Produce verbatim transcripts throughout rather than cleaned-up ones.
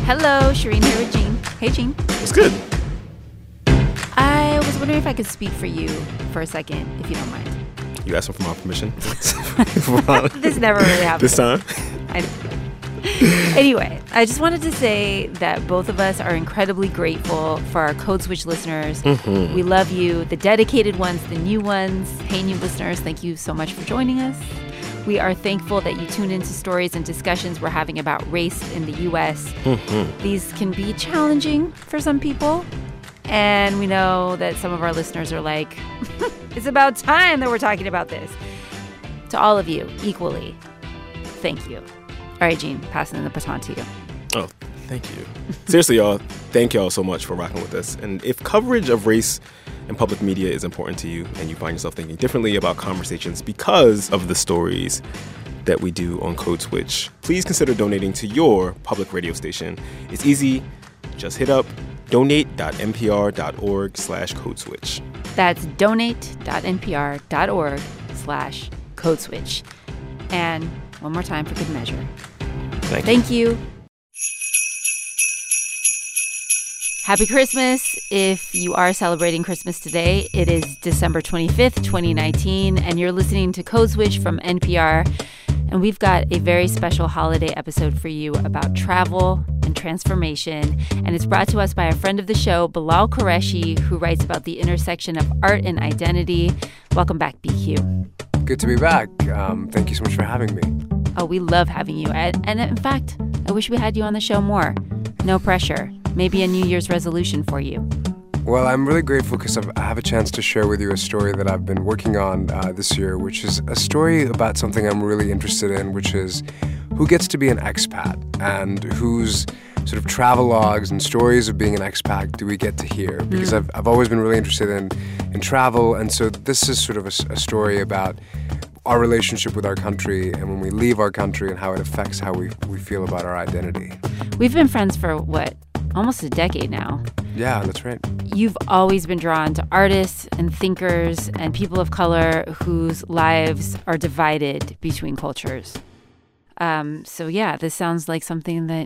Hello, Shireen here with Gene. Hey, Gene. What's good? I was wondering if I could speak for you for a second, if you don't mind. You asking for my permission? This never really happened. This time? I Anyway, I just wanted to say that both of us are incredibly grateful for our Code Switch listeners. Mm-hmm. We love you, the dedicated ones, the new ones. Hey, new listeners, thank you so much for joining us. We are thankful that you tune into stories and discussions we're having about race in the U S. Mm-hmm. These can be challenging for some people. And we know that some of our listeners are like, it's about time that we're talking about this. To all of you, equally, thank you. All right, Gene, passing the baton to you. Oh, thank you. Seriously, y'all, thank y'all so much for rocking with us. And if coverage of race in public media is important to you and you find yourself thinking differently about conversations because of the stories that we do on Code Switch, please consider donating to your public radio station. It's easy. Just hit up donate.npr.org slash code switch. That's donate.npr.org slash code switch. And one more time for good measure. Thank, Thank you. you. Happy Christmas. If you are celebrating Christmas today, it is December twenty-fifth, twenty nineteen, and you're listening to Code Switch from N P R. And we've got a very special holiday episode for you about travel and transformation. And it's brought to us by a friend of the show, Bilal Qureshi, who writes about the intersection of art and identity. Welcome back, B Q. Good to be back. Um, thank you so much for having me. Oh, we love having you. And, and in fact, I wish we had you on the show more. No pressure. Maybe a New Year's resolution for you. Well, I'm really grateful because I have a chance to share with you a story that I've been working on uh, this year, which is a story about something I'm really interested in, which is who gets to be an expat and whose sort of travelogues and stories of being an expat do we get to hear? Because mm. I've, I've always been really interested in, in travel, and so this is sort of a, a story about our relationship with our country and when we leave our country and how it affects how we, we feel about our identity. We've been friends for, what, almost a decade now. Yeah, that's right. You've always been drawn to artists and thinkers and people of color whose lives are divided between cultures. Um, so, yeah, this sounds like something that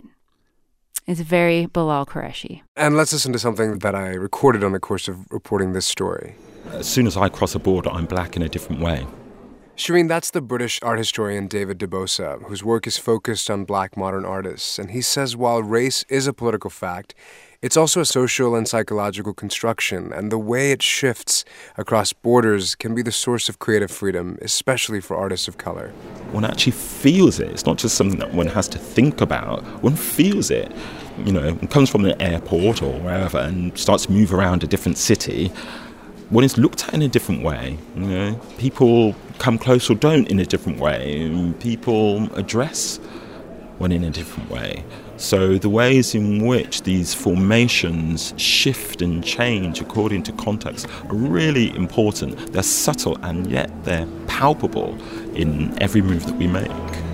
is very Bilal Qureshi. And let's listen to something that I recorded on the course of reporting this story. As soon as I cross a border, I'm black in a different way. Shireen, that's the British art historian David Debosa, whose work is focused on black modern artists. And he says while race is a political fact, it's also a social and psychological construction, and the way it shifts across borders can be the source of creative freedom, especially for artists of color. One actually feels it. It's not just something that one has to think about. One feels it. You know, it comes from an airport or wherever and starts to move around a different city. One is looked at in a different way. You know, people come close or don't in a different way. People address one in a different way. So the ways in which these formations shift and change according to context are really important. They're subtle and yet they're palpable in every move that we make.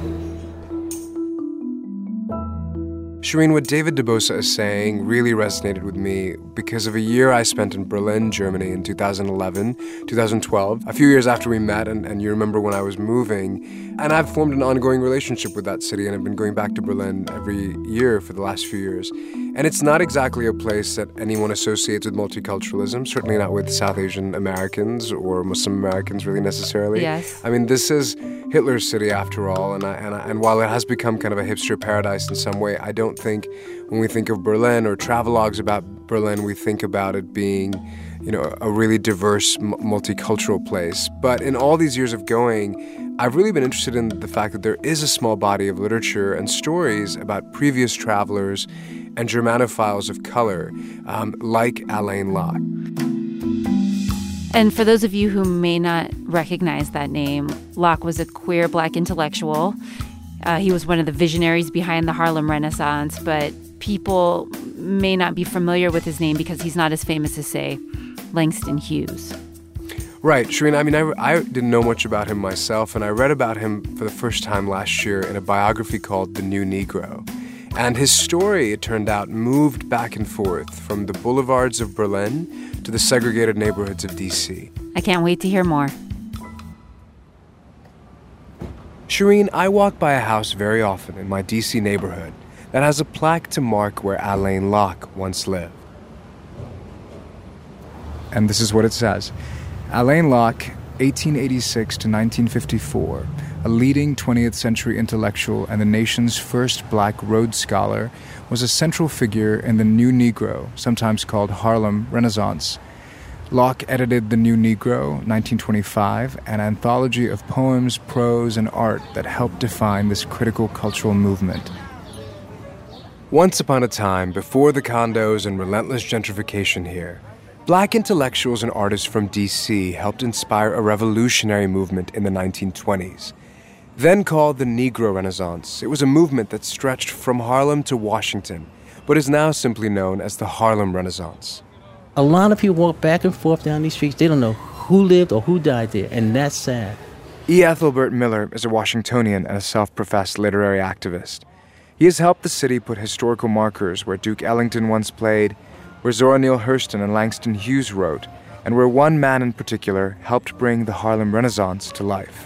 Shireen, what David Debosa is saying really resonated with me because of a year I spent in Berlin, Germany in two thousand eleven, two thousand twelve, a few years after we met, and, and you remember when I was moving. And I've formed an ongoing relationship with that city, and I've been going back to Berlin every year for the last few years. And it's not exactly a place that anyone associates with multiculturalism, certainly not with South Asian Americans or Muslim Americans really necessarily. Yes. I mean, this is Hitler's city after all, and I, and, I, and while it has become kind of a hipster paradise in some way, I don't think when we think of Berlin or travelogues about Berlin, we think about it being, you know, a really diverse, m- multicultural place. But in all these years of going, I've really been interested in the fact that there is a small body of literature and stories about previous travelers and Germanophiles of color, um, like Alain Locke. And for those of you who may not recognize that name, Locke was a queer black intellectual. Uh, he was one of the visionaries behind the Harlem Renaissance, but people may not be familiar with his name because he's not as famous as, say, Langston Hughes. Right, Shireen, I mean, I, I didn't know much about him myself, and I read about him for the first time last year in a biography called The New Negro. And his story, it turned out, moved back and forth from the boulevards of Berlin to the segregated neighborhoods of D C. I can't wait to hear more. Shireen, I walk by a house very often in my D C neighborhood that has a plaque to mark where Alain Locke once lived. And this is what it says. Alain Locke, eighteen eighty-six to nineteen fifty-four, a leading twentieth century intellectual and the nation's first black Rhodes Scholar, was a central figure in the New Negro, sometimes called Harlem Renaissance. Locke edited The New Negro, nineteen twenty-five, an anthology of poems, prose, and art that helped define this critical cultural movement. Once upon a time, before the condos and relentless gentrification here, black intellectuals and artists from D C helped inspire a revolutionary movement in the nineteen twenties. Then called the Negro Renaissance, it was a movement that stretched from Harlem to Washington, but is now simply known as the Harlem Renaissance. A lot of people walk back and forth down these streets. They don't know who lived or who died there, and that's sad. E. Ethelbert Miller is a Washingtonian and a self-professed literary activist. He has helped the city put historical markers where Duke Ellington once played, where Zora Neale Hurston and Langston Hughes wrote, and where one man in particular helped bring the Harlem Renaissance to life.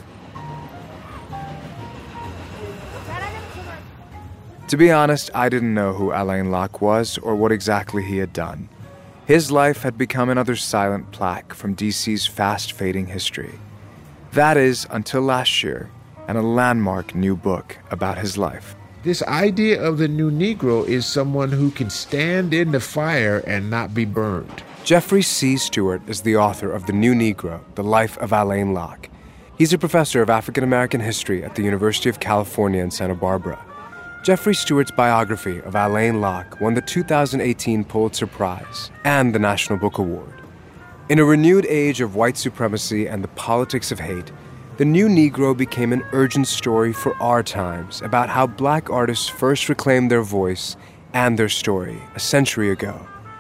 To be honest, I didn't know who Alain Locke was or what exactly he had done. His life had become another silent plaque from D C's fast-fading history. That is, until last year, and a landmark new book about his life. This idea of the new Negro is someone who can stand in the fire and not be burned. Jeffrey C. Stewart is the author of The New Negro, The Life of Alain Locke. He's a professor of African American history at the University of California in Santa Barbara. Jeffrey Stewart's biography of Alain Locke won the two thousand eighteen Pulitzer Prize and the National Book Award. In a renewed age of white supremacy and the politics of hate, The New Negro became an urgent story for our times about how black artists first reclaimed their voice and their story a century ago.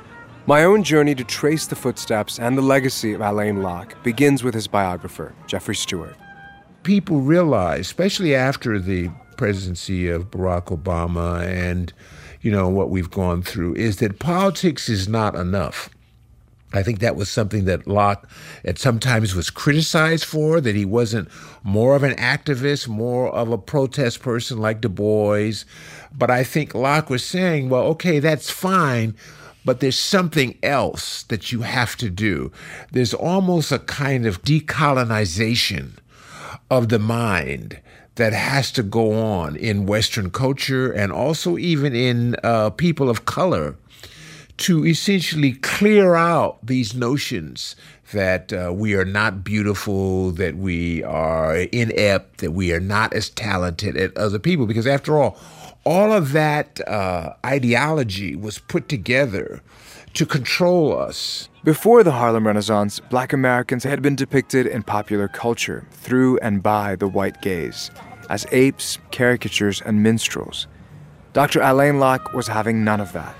My own journey to trace the footsteps and the legacy of Alain Locke begins with his biographer, Jeffrey Stewart. People realize, especially after the presidency of Barack Obama and, you know, what we've gone through, is that politics is not enough. I think that was something that Locke at sometimes was criticized for, that he wasn't more of an activist, more of a protest person like Du Bois. But I think Locke was saying, well, okay, that's fine, but there's something else that you have to do. There's almost a kind of decolonization of the mind that has to go on in Western culture and also even in uh, people of color to essentially clear out these notions that uh, we are not beautiful, that we are inept, that we are not as talented as other people. Because after all, all of that uh, ideology was put together to control us. Before the Harlem Renaissance, black Americans had been depicted in popular culture through and by the white gaze as apes, caricatures, and minstrels. Doctor Alain Locke was having none of that.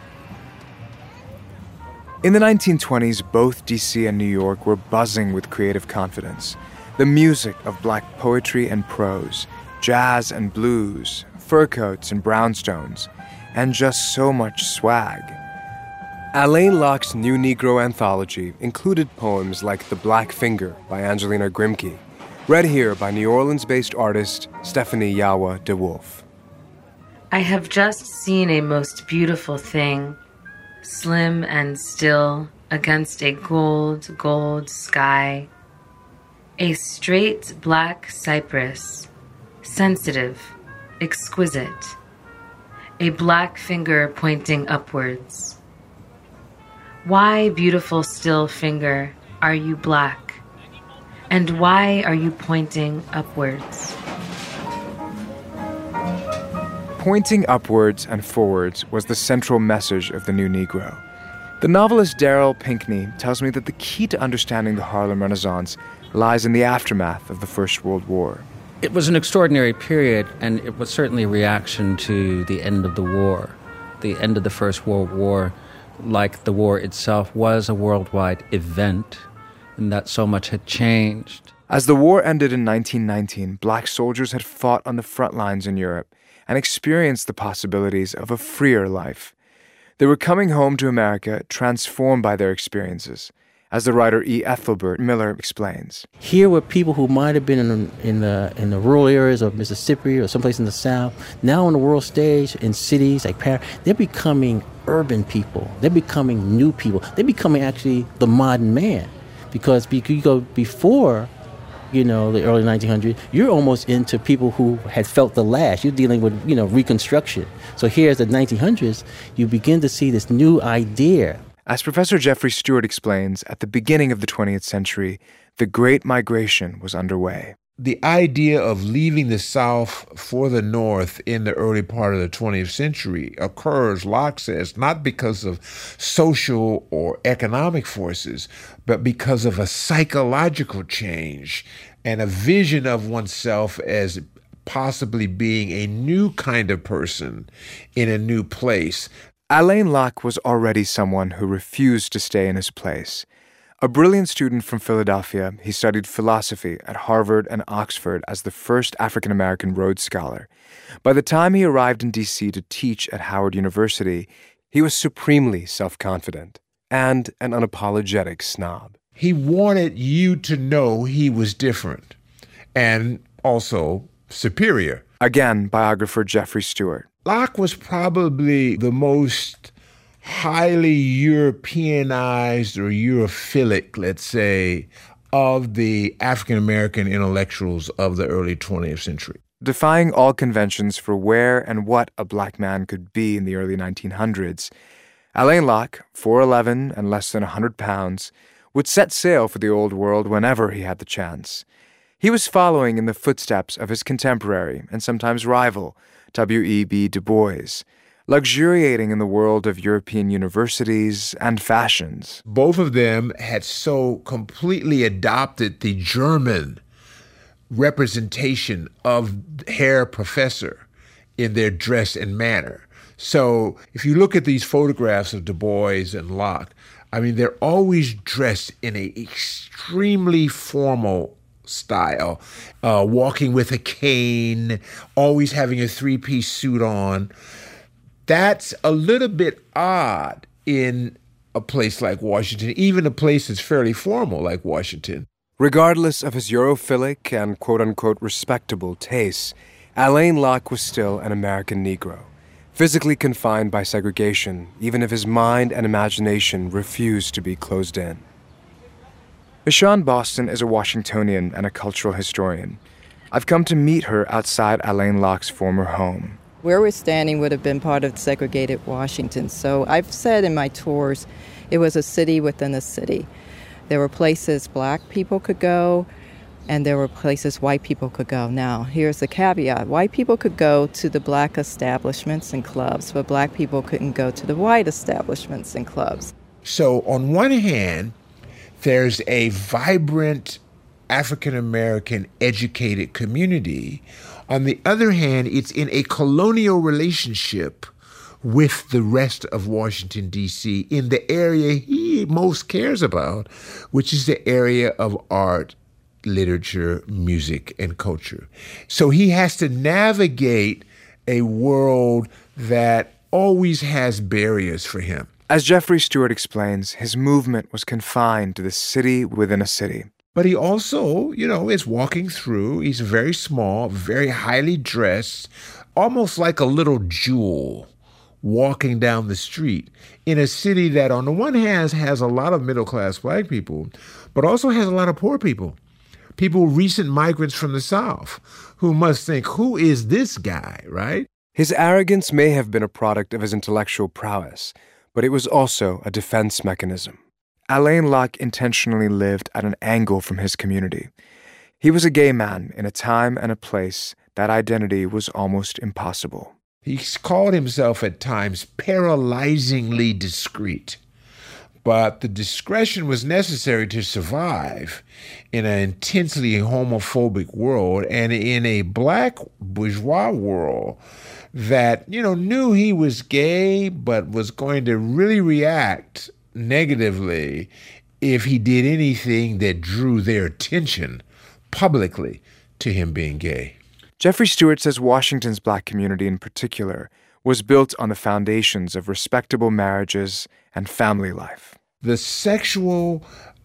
In the nineteen twenties, both D C and New York were buzzing with creative confidence. The music of black poetry and prose, jazz and blues, fur coats and brownstones, and just so much swag. Alain Locke's New Negro anthology included poems like The Black Finger by Angelina Grimke, read here by New Orleans-based artist Stephanie Yawa DeWolf. I have just seen a most beautiful thing, slim and still against a gold, gold sky. A straight black cypress, sensitive, exquisite. A black finger pointing upwards. Why, beautiful still finger, are you black? And why are you pointing upwards? Pointing upwards and forwards was the central message of The New Negro. The novelist Darryl Pinckney tells me that the key to understanding the Harlem Renaissance lies in the aftermath of the First World War. It was an extraordinary period, and it was certainly a reaction to the end of the war. The end of the First World War, like the war itself, was a worldwide event, and that so much had changed. As the war ended in nineteen nineteen, black soldiers had fought on the front lines in Europe and experienced the possibilities of a freer life. They were coming home to America transformed by their experiences, as the writer E. Ethelbert Miller explains. Here were people who might have been in, in, the, in the rural areas of Mississippi or someplace in the South, now on the world stage in cities like Paris. They're becoming urban people. They're becoming new people. They're becoming actually the modern man. Because you go before, you know, the early nineteen hundreds, you're almost into people who had felt the lash. You're dealing with, you know, Reconstruction. So here at the nineteen hundreds, you begin to see this new idea. As Professor Jeffrey Stewart explains, at the beginning of the twentieth century, the Great Migration was underway. The idea of leaving the South for the North in the early part of the twentieth century occurs, Locke says, not because of social or economic forces, but because of a psychological change and a vision of oneself as possibly being a new kind of person in a new place. Alain Locke was already someone who refused to stay in his place. A brilliant student from Philadelphia, he studied philosophy at Harvard and Oxford as the first African-American Rhodes Scholar. By the time he arrived in D C to teach at Howard University, he was supremely self-confident and an unapologetic snob. He wanted you to know he was different and also superior. Again, biographer Jeffrey Stewart. Locke was probably the most highly Europeanized or Europhilic, let's say, of the African-American intellectuals of the early twentieth century. Defying all conventions for where and what a black man could be in the early nineteen hundreds, Alain Locke, four eleven and less than one hundred pounds, would set sail for the old world whenever he had the chance. He was following in the footsteps of his contemporary and sometimes rival, W E B Du Bois, luxuriating in the world of European universities and fashions. Both of them had so completely adopted the German representation of Herr Professor in their dress and manner. So if you look at these photographs of Du Bois and Locke, I mean, they're always dressed in an extremely formal style, uh, walking with a cane, always having a three-piece suit on. That's a little bit odd in a place like Washington, even a place that's fairly formal like Washington. Regardless of his Europhilic and quote-unquote respectable tastes, Alain Locke was still an American Negro, physically confined by segregation, even if his mind and imagination refused to be closed in. Michonne Boston is a Washingtonian and a cultural historian. I've come to meet her outside Alain Locke's former home. Where we're standing would have been part of segregated Washington. So I've said in my tours, it was a city within a city. There were places black people could go, and there were places white people could go. Now, here's the caveat. White people could go to the black establishments and clubs, but black people couldn't go to the white establishments and clubs. So on one hand, there's a vibrant African-American educated community. On the other hand, it's in a colonial relationship with the rest of Washington, D C, in the area he most cares about, which is the area of art, literature, music, and culture. So he has to navigate a world that always has barriers for him. As Jeffrey Stewart explains, his movement was confined to the city within a city. But he also, you know, is walking through. He's very small, very highly dressed, almost like a little jewel walking down the street in a city that on the one hand has a lot of middle-class black people, but also has a lot of poor people. People, recent migrants from the South, who must think, who is this guy, right? His arrogance may have been a product of his intellectual prowess, but it was also a defense mechanism. Alain Locke intentionally lived at an angle from his community. He was a gay man in a time and a place that identity was almost impossible. He called himself at times paralyzingly discreet, but the discretion was necessary to survive in an intensely homophobic world and in a black bourgeois world that, you know, knew he was gay but was going to really react negatively if he did anything that drew their attention publicly to him being gay. Jeffrey Stewart says Washington's black community in particular was built on the foundations of respectable marriages and family life. The sexual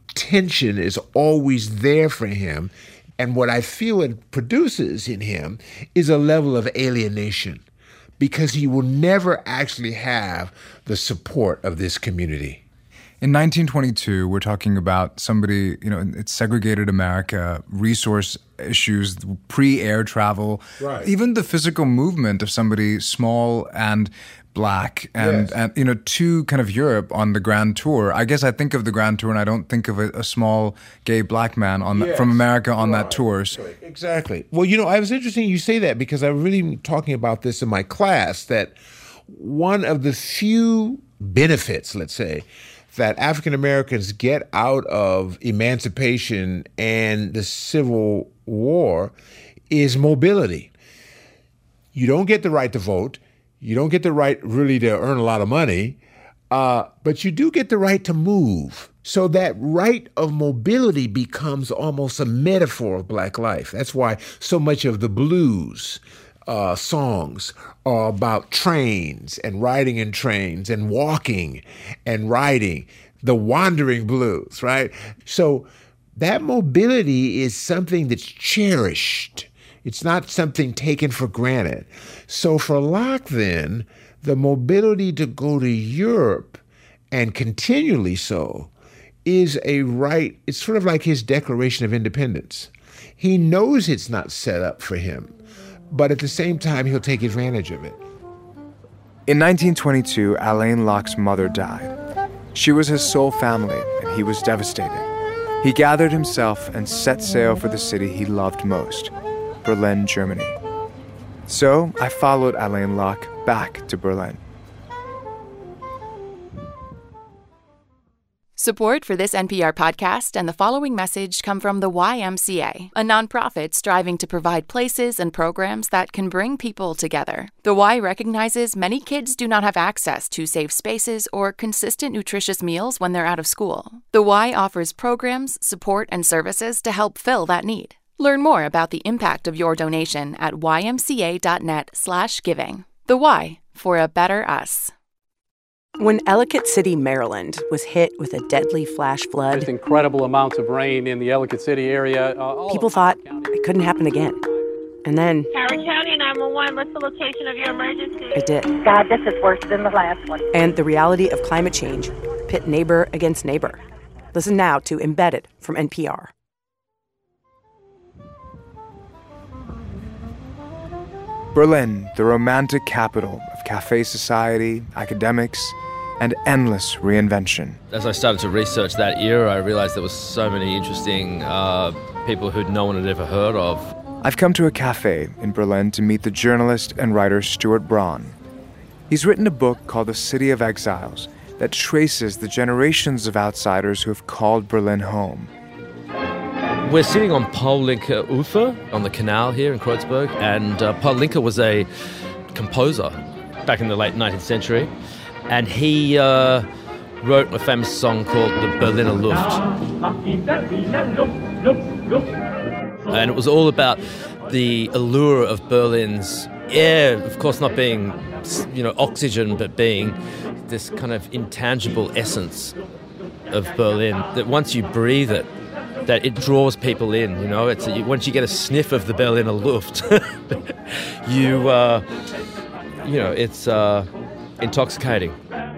tension is always there for him. And what I feel it produces in him is a level of alienation, because he will never actually have the support of this community. In nineteen twenty-two, we're talking about somebody, you know, it's segregated America, resource issues, pre-air travel, right. Even the physical movement of somebody small and black and, yes. and, you know, to kind of Europe on the Grand Tour. I guess I think of the Grand Tour and I don't think of a, a small gay black man on the, yes. from America on right. that tour. Exactly. Well, you know, I was interesting you say that, because I really been talking about this in my class, that one of the few benefits, let's say, that African Americans get out of emancipation and the Civil War is mobility. You don't get the right to vote. You don't get the right really to earn a lot of money, uh, but you do get the right to move. So that right of mobility becomes almost a metaphor of Black life. That's why so much of the blues uh, songs are about trains and riding in trains and walking and riding, the wandering blues, right? So that mobility is something that's cherished. It's not something taken for granted. So for Locke, then, the mobility to go to Europe, and continually so, is a right. It's sort of like his Declaration of Independence. He knows it's not set up for him, but at the same time, he'll take advantage of it. In nineteen twenty-two, Alain Locke's mother died. She was his sole family, and he was devastated. He gathered himself and set sail for the city he loved most, Berlin, Germany. So I followed Alain Locke back to Berlin. Support for this N P R podcast and the following message come from the Y M C A, a nonprofit striving to provide places and programs that can bring people together. The Y recognizes many kids do not have access to safe spaces or consistent nutritious meals when they're out of school. The Y offers programs, support, and services to help fill that need. Learn more about the impact of your donation at ymca.net slash giving. The Y, for a better us. When Ellicott City, Maryland was hit with a deadly flash flood, There's incredible amounts of rain in the Ellicott City area. Uh, people thought it couldn't happen again. And then Howard County nine one one, what's the location of your emergency? it did. God, this is worse than the last one. And the reality of climate change pit neighbor against neighbor. Listen now to Embedded from N P R. Berlin, the romantic capital of cafe society, academics, and endless reinvention. As I started to research that era, I realized there was so many interesting uh, people who no one had ever heard of. I've come to a cafe in Berlin to meet the journalist and writer Stuart Braun. He's written a book called The City of Exiles that traces the generations of outsiders who have called Berlin home. We're sitting on Paul-Linke Ufer on the canal here in Kreuzberg, and uh, Paul-Linke was a composer back in the late nineteenth century, and he uh, wrote a famous song called the Berliner Luft. And it was all about the allure of Berlin's air, of course not being, you know, oxygen, but being this kind of intangible essence of Berlin, that once you breathe it, that it draws people in, you know. It's a, once you get a sniff of the Berliner Luft, you, uh, you know, it's uh, intoxicating.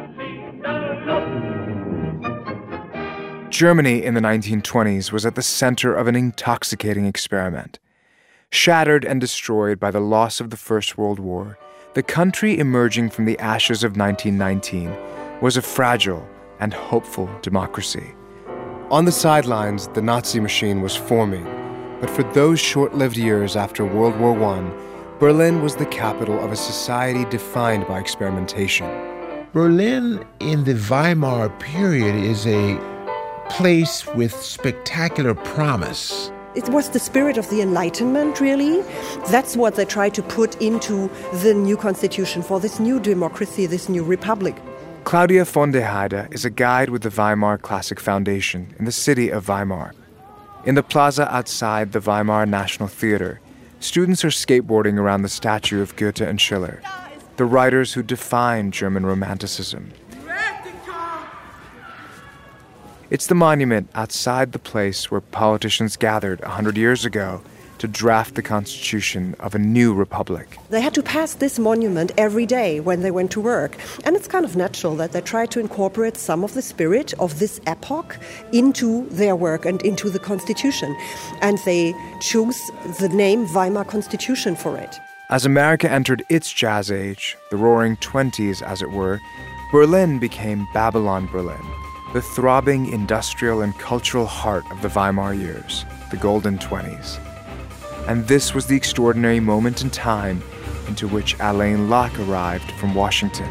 Germany in the nineteen twenties was at the center of an intoxicating experiment. Shattered and destroyed by the loss of the First World War, the country emerging from the ashes of nineteen nineteen was a fragile and hopeful democracy. On the sidelines, the Nazi machine was forming, but for those short-lived years after World War One, Berlin was the capital of a society defined by experimentation. Berlin in the Weimar period is a place with spectacular promise. It was the spirit of the Enlightenment, really. That's what they tried to put into the new constitution for this new democracy, this new republic. Claudia von der Heide is a guide with the Weimar Classic Foundation in the city of Weimar. In the plaza outside the Weimar National Theater, students are skateboarding around the statue of Goethe and Schiller, the writers who defined German Romanticism. It's the monument outside the place where politicians gathered one hundred years ago to draft the constitution of a new republic. They had to pass this monument every day when they went to work. And it's kind of natural that they try to incorporate some of the spirit of this epoch into their work and into the constitution. And they choose the name Weimar Constitution for it. As America entered its jazz age, the roaring twenties as it were, Berlin became Babylon Berlin, the throbbing industrial and cultural heart of the Weimar years, the golden twenties. And this was the extraordinary moment in time into which Alain Locke arrived from Washington.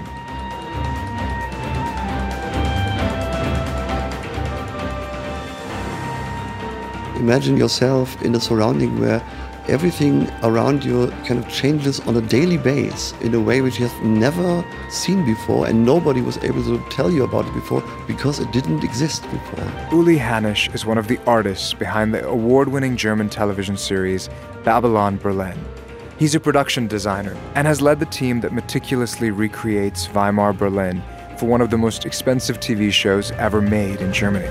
Imagine yourself in a surrounding where everything around you kind of changes on a daily basis in a way which you have never seen before, and nobody was able to tell you about it before because it didn't exist before. Uli Hanisch is one of the artists behind the award-winning German television series Babylon Berlin. He's a production designer and has led the team that meticulously recreates Weimar Berlin for one of the most expensive T V shows ever made in Germany.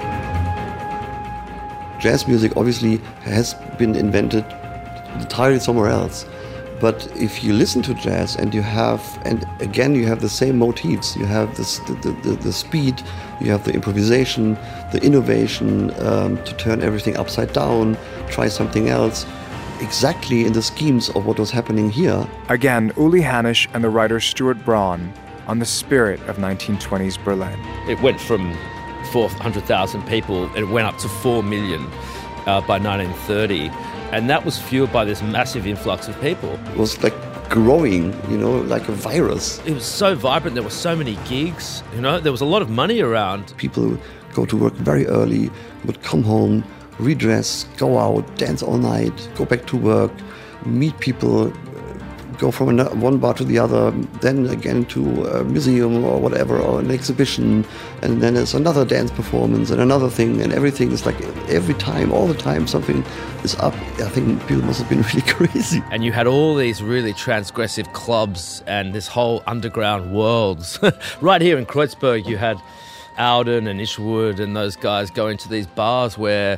Jazz music obviously has been invented entirely somewhere else. But if you listen to jazz and you have, and again you have the same motifs, you have this, the, the, the speed, you have the improvisation, the innovation um, to turn everything upside down, try something else, exactly in the schemes of what was happening here. Again, Uli Hanisch and the writer Stuart Braun on the spirit of nineteen twenties Berlin. It went from four hundred thousand people, and it went up to four million uh, by nineteen thirty. And that was fueled by this massive influx of people. It was like growing, you know, like a virus. It was so vibrant. There were so many gigs, you know, there was a lot of money around. People go to work very early, would come home, redress, go out, dance all night, go back to work, meet people, go from another, one bar to the other, then again to a museum or whatever, or an exhibition, and then there's another dance performance and another thing, and everything is like every time, all the time, something is up. I think people must have been really crazy. And you had all these really transgressive clubs and this whole underground worlds. Right here in Kreuzberg, you had Alden and Ishwood and those guys going to these bars where,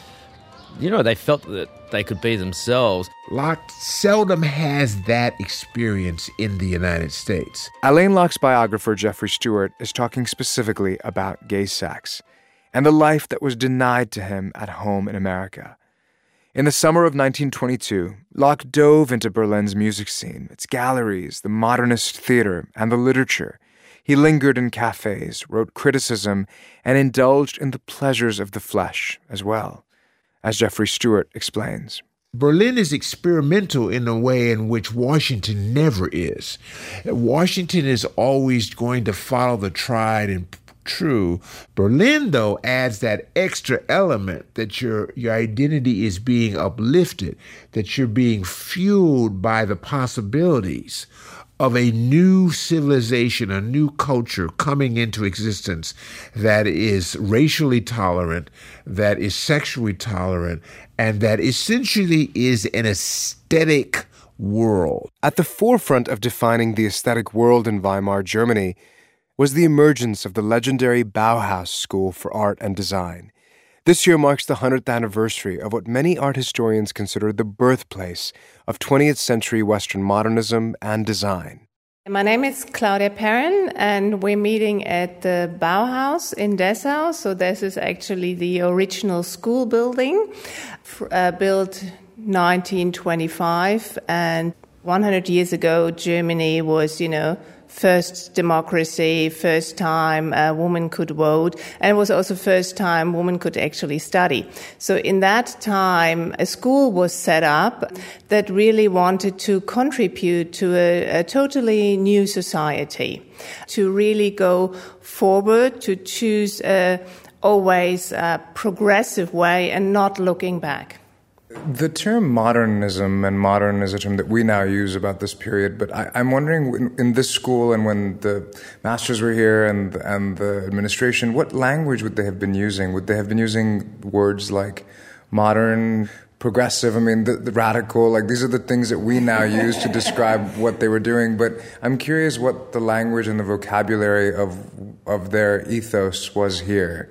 you know, they felt that they could be themselves. Locke seldom has that experience in the United States. Alain Locke's biographer, Jeffrey Stewart, is talking specifically about gay sex and the life that was denied to him at home in America. In the summer of nineteen twenty-two, Locke dove into Berlin's music scene, its galleries, the modernist theater, and the literature. He lingered in cafes, wrote criticism, and indulged in the pleasures of the flesh as well, as Jeffrey Stewart explains. Berlin is experimental in a way in which Washington never is. Washington is always going to follow the tried and true. Berlin, though, adds that extra element that your, your identity is being uplifted, that you're being fueled by the possibilities of a new civilization, a new culture coming into existence that is racially tolerant, that is sexually tolerant, and that essentially is an aesthetic world. At the forefront of defining the aesthetic world in Weimar, Germany, was the emergence of the legendary Bauhaus School for Art and Design. This year marks the hundredth anniversary of what many art historians consider the birthplace of twentieth century Western modernism and design. My name is Claudia Perrin, and we're meeting at the Bauhaus in Dessau. So this is actually the original school building, uh, built nineteen twenty-five. And one hundred years ago, Germany was, you know, first democracy, first time a woman could vote, and it was also first time women could actually study. So in that time, a school was set up that really wanted to contribute to a, a totally new society, to really go forward, to choose a always a progressive way and not looking back. The term modernism and modern is a term that we now use about this period, but I, I'm wondering in, in this school and when the masters were here and, and the administration, what language would they have been using? Would they have been using words like modern, progressive, I mean, the, the radical, like these are the things that we now use to describe what they were doing, but I'm curious what the language and the vocabulary of of their ethos was here.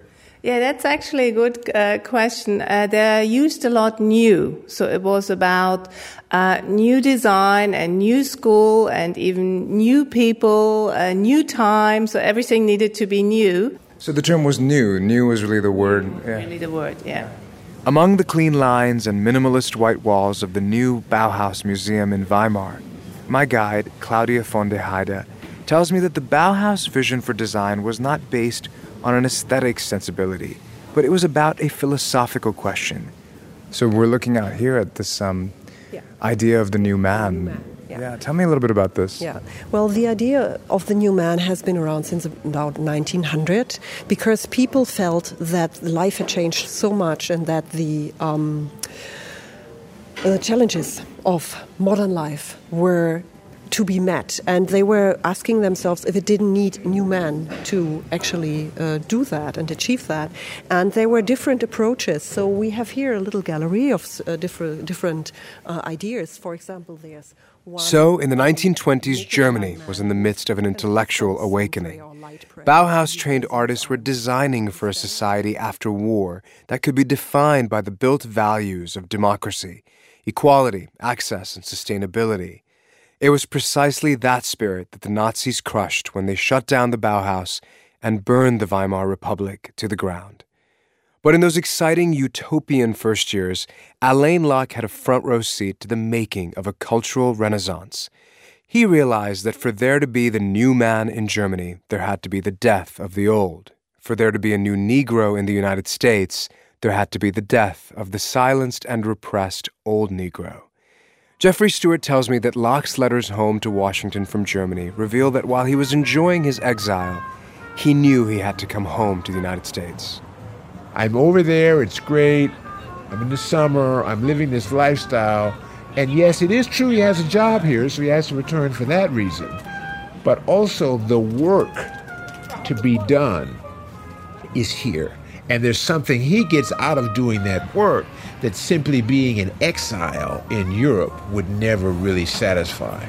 Yeah, that's actually a good uh, question. Uh, they used a lot new. So it was about uh, new design and new school and even new people, uh, new time. So everything needed to be new. So the term was new. New was really the word. Yeah. Really the word, yeah. Among the clean lines and minimalist white walls of the new Bauhaus Museum in Weimar, my guide, Claudia von der Heide, tells me that the Bauhaus vision for design was not based on an aesthetic sensibility, but it was about a philosophical question. So we're looking out here at this um, yeah. idea of the new man. New man. Yeah. yeah, tell me a little bit about this. Yeah, well, the idea of the new man has been around since about nineteen hundred because people felt that life had changed so much and that the um, uh, challenges of modern life were to be met, and they were asking themselves if it didn't need new men to actually uh, do that and achieve that. And there were different approaches. So we have here a literl gallery of uh, different different uh, ideas. For example, there's one. So in the nineteen twenties, Germany was in the midst of an intellectual awakening. Bauhaus-trained artists were designing for a society after war that could be defined by the built values of democracy, equality, access, and sustainability. It was precisely that spirit that the Nazis crushed when they shut down the Bauhaus and burned the Weimar Republic to the ground. But in those exciting utopian first years, Alain Locke had a front row seat to the making of a cultural renaissance. He realized that for there to be the new man in Germany, there had to be the death of the old. For there to be a new Negro in the United States, there had to be the death of the silenced and repressed old Negro. Jeffrey Stewart tells me that Locke's letters home to Washington from Germany reveal that while he was enjoying his exile, he knew he had to come home to the United States. I'm over there, it's great, I'm in the summer, I'm living this lifestyle, and yes, it is true he has a job here, so he has to return for that reason. But also the work to be done is here. And there's something he gets out of doing that work that simply being in exile in Europe would never really satisfy.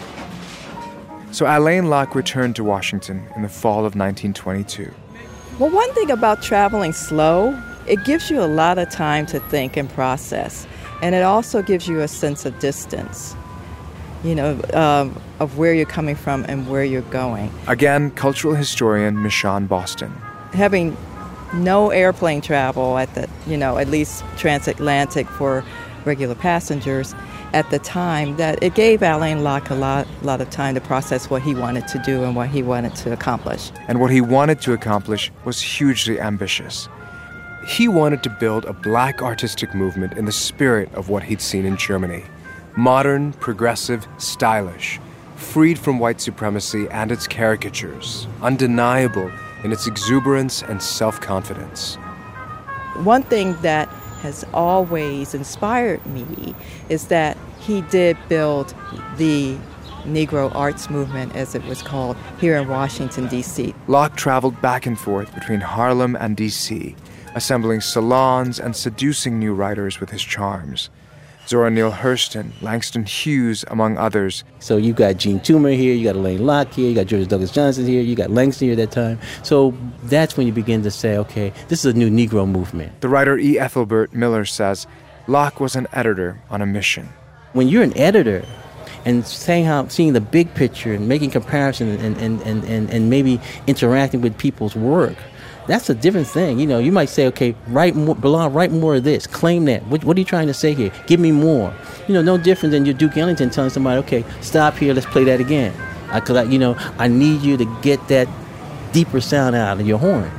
So Alain Locke returned to Washington in the fall of nineteen twenty-two. Well, one thing about traveling slow, it gives you a lot of time to think and process. And it also gives you a sense of distance, you know, um, of where you're coming from and where you're going. Again, cultural historian Michonne Boston. Having no airplane travel at the, you know, at least transatlantic for regular passengers at the time, that it gave Alain Locke a lot, lot of time to process what he wanted to do and what he wanted to accomplish. And what he wanted to accomplish was hugely ambitious. He wanted to build a black artistic movement in the spirit of what he'd seen in Germany. Modern, progressive, stylish, freed from white supremacy and its caricatures, undeniable in its exuberance and self-confidence. One thing that has always inspired me is that he did build the Negro arts movement, as it was called, here in Washington, D C Locke traveled back and forth between Harlem and D C, assembling salons and seducing new writers with his charms. Zora Neale Hurston, Langston Hughes, among others. So you got Gene Toomer here, you got Alain Locke here, you got George Douglas Johnson here, you got Langston here at that time. So that's when you begin to say, okay, this is a new Negro movement. The writer E. Ethelbert Miller says Locke was an editor on a mission. When you're an editor and saying how, seeing the big picture and making comparisons and, and, and, and, and maybe interacting with people's work, that's a different thing. You know, you might say, okay, write more, Bilal, write more of this, claim that. What, what are you trying to say here? Give me more. You know, no different than your Duke Ellington telling somebody, okay, stop here, let's play that again. I could, I, you know, I need you to get that deeper sound out of your horn.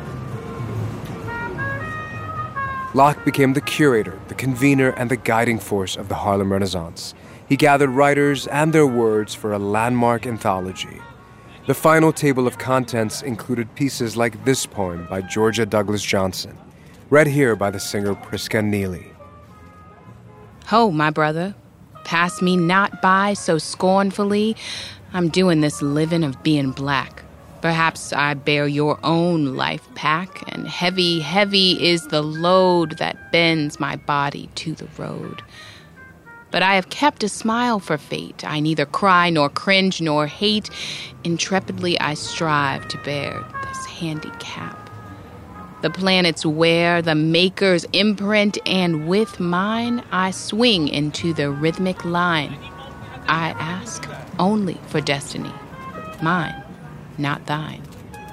Locke became the curator, the convener, and the guiding force of the Harlem Renaissance. He gathered writers and their words for a landmark anthology. The final table of contents included pieces like this poem by Georgia Douglas Johnson, read here by the singer Priska Neely. Ho, my brother, pass me not by so scornfully. I'm doing this living of being black. Perhaps I bear your own life pack, and heavy, heavy is the load that bends my body to the road. But I have kept a smile for fate. I neither cry nor cringe nor hate. Intrepidly I strive to bear this handicap. The planets wear the maker's imprint, and with mine I swing into the rhythmic line. I ask only for destiny, mine, not thine.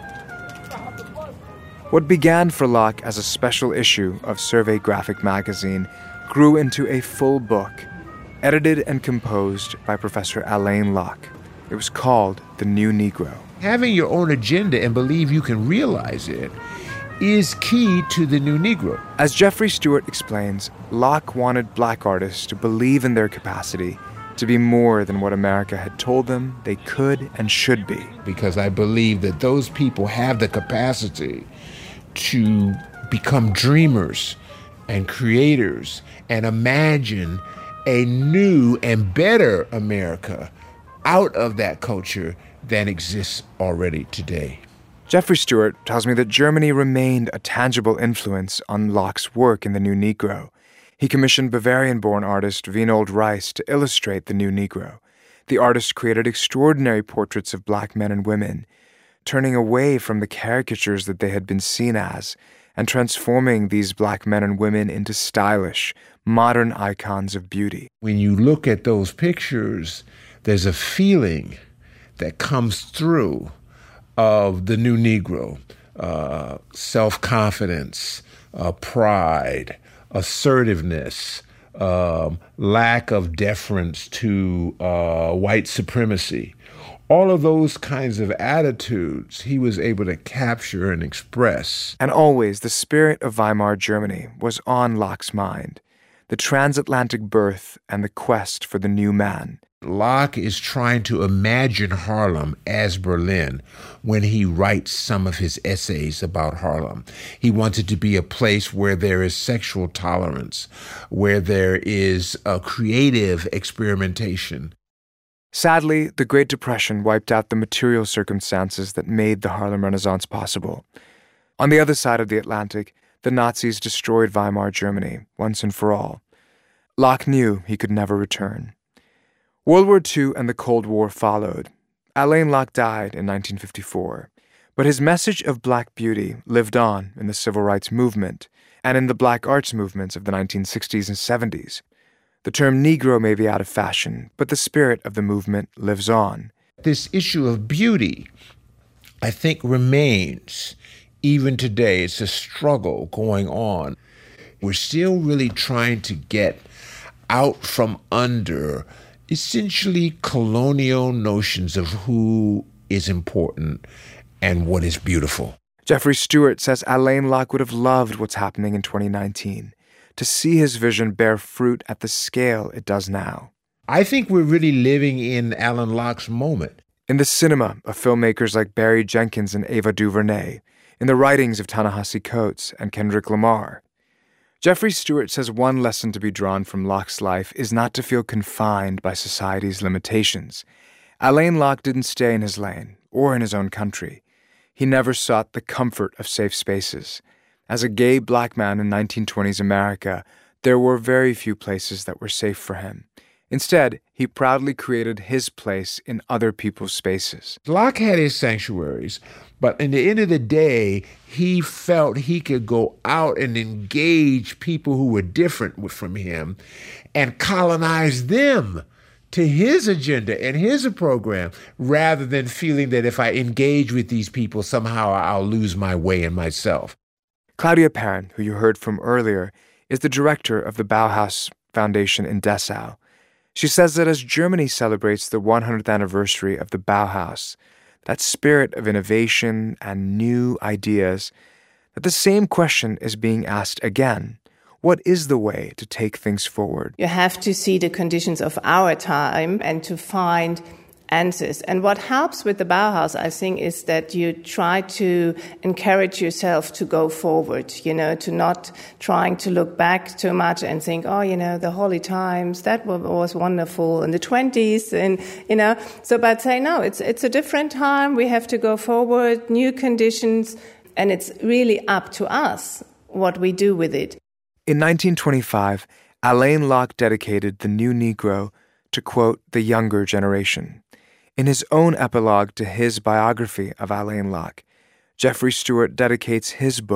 What began for Locke as a special issue of Survey Graphic magazine grew into a full book, edited and composed by Professor Alain Locke. It was called The New Negro. Having your own agenda and believe you can realize it is key to the New Negro. As Jeffrey Stewart explains, Locke wanted black artists to believe in their capacity to be more than what America had told them they could and should be. Because I believe that those people have the capacity to become dreamers and creators and imagine a new and better America out of that culture than exists already today. Jeffrey Stewart tells me that Germany remained a tangible influence on Locke's work in The New Negro. He commissioned Bavarian-born artist Winold Reiss to illustrate The New Negro. The artist created extraordinary portraits of black men and women, turning away from the caricatures that they had been seen as, and transforming these black men and women into stylish, modern icons of beauty. When you look at those pictures, there's a feeling that comes through of the New Negro, uh, self-confidence, uh, pride, assertiveness, um, lack of deference to uh, white supremacy. All of those kinds of attitudes he was able to capture and express. And always the spirit of Weimar Germany was on Locke's mind, the transatlantic birth and the quest for the new man. Locke is trying to imagine Harlem as Berlin when he writes some of his essays about Harlem. He wanted to be a place where there is sexual tolerance, where there is a creative experimentation. Sadly, the Great Depression wiped out the material circumstances that made the Harlem Renaissance possible. On the other side of the Atlantic, the Nazis destroyed Weimar Germany once and for all. Locke knew he could never return. World War Two and the Cold War followed. Alain Locke died in nineteen fifty-four, but his message of black beauty lived on in the civil rights movement and in the black arts movements of the nineteen sixties and seventies. The term Negro may be out of fashion, but the spirit of the movement lives on. This issue of beauty, I think, remains. Even today, it's a struggle going on. We're still really trying to get out from under essentially colonial notions of who is important and what is beautiful. Jeffrey Stewart says Alain Locke would have loved what's happening in twenty nineteen, to see his vision bear fruit at the scale it does now. I think we're really living in Alain Locke's moment. In the cinema of filmmakers like Barry Jenkins and Ava DuVernay, in the writings of Ta-Nehisi Coates and Kendrick Lamar. Jeffrey Stewart says one lesson to be drawn from Locke's life is not to feel confined by society's limitations. Alain Locke didn't stay in his lane or in his own country. He never sought the comfort of safe spaces. As a gay black man in nineteen twenties America, there were very few places that were safe for him. Instead, he proudly created his place in other people's spaces. Locke had his sanctuaries, but in the end of the day, he felt he could go out and engage people who were different from him and colonize them to his agenda and his program, rather than feeling that if I engage with these people, somehow I'll lose my way in myself. Claudia Perrin, who you heard from earlier, is the director of the Bauhaus Foundation in Dessau. She says that as Germany celebrates the one hundredth anniversary of the Bauhaus, that spirit of innovation and new ideas, that the same question is being asked again. What is the way to take things forward? You have to see the conditions of our time and to find answers. And what helps with the Bauhaus, I think, is that you try to encourage yourself to go forward, you know, to not trying to look back too much and think, oh, you know, the holy times, that was wonderful in the twenties, and, you know, so but say, no, it's it's a different time, we have to go forward, new conditions, and it's really up to us what we do with it. In nineteen twenty-five, Alain Locke dedicated The New Negro to, quote, the younger generation. In his own epilogue to his biography of Alain Locke, Jeffrey Stewart dedicates his book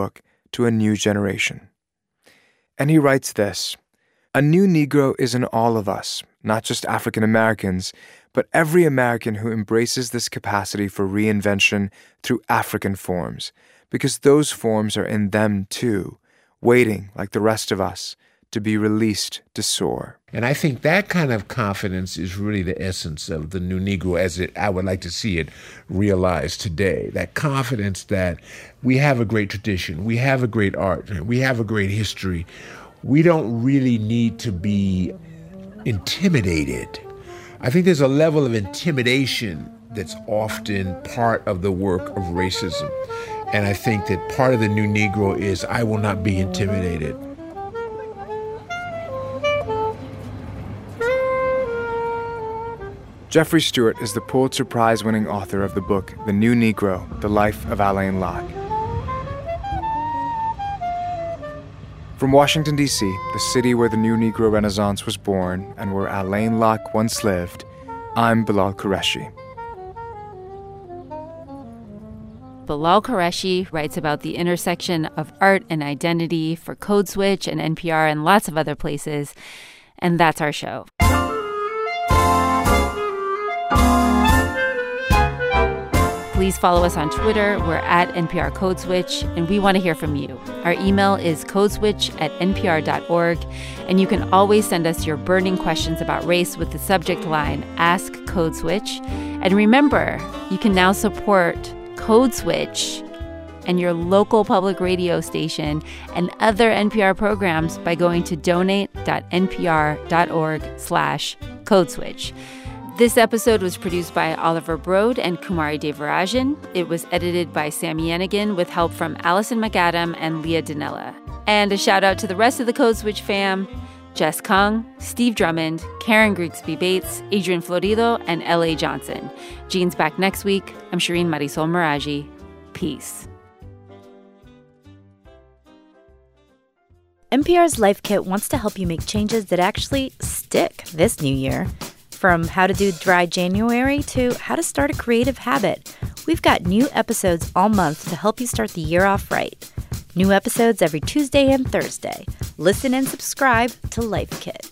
to a new generation. And he writes this: "A new Negro is in all of us, not just African Americans, but every American who embraces this capacity for reinvention through African forms, because those forms are in them too, waiting, like the rest of us, to be released to soar." And I think that kind of confidence is really the essence of the new Negro as it I would like to see it realized today. That confidence that we have a great tradition, we have a great art, we have a great history. We don't really need to be intimidated. I think there's a level of intimidation that's often part of the work of racism. And I think that part of the new Negro is I will not be intimidated. Jeffrey Stewart is the Pulitzer Prize-winning author of the book The New Negro, The Life of Alain Locke. From Washington, D C, the city where the New Negro Renaissance was born and where Alain Locke once lived, I'm Bilal Qureshi. Bilal Qureshi writes about the intersection of art and identity for Code Switch and N P R and lots of other places. And that's our show. Please follow us on Twitter. We're at N P R Code Switch, and we want to hear from you. Our email is codeswitch at n p r dot org, and you can always send us your burning questions about race with the subject line, Ask Code Switch. And remember, you can now support Code Switch and your local public radio station and other N P R programs by going to donate dot n p r dot org slash code switch. This episode was produced by Oliver Broad and Kumari Devarajan. It was edited by Sammy Yanigan with help from Allison McAdam and Leah Dinella. And a shout out to the rest of the Code Switch fam: Jess Kung, Steve Drummond, Karen Grigsby Bates, Adrian Florido, and L A Johnson. Jean's back next week. I'm Shireen Marisol Meraji. Peace. N P R's Life Kit wants to help you make changes that actually stick this new year. From how to do dry January to how to start a creative habit, we've got new episodes all month to help you start the year off right. New episodes every Tuesday and Thursday. Listen and subscribe to Life Kit.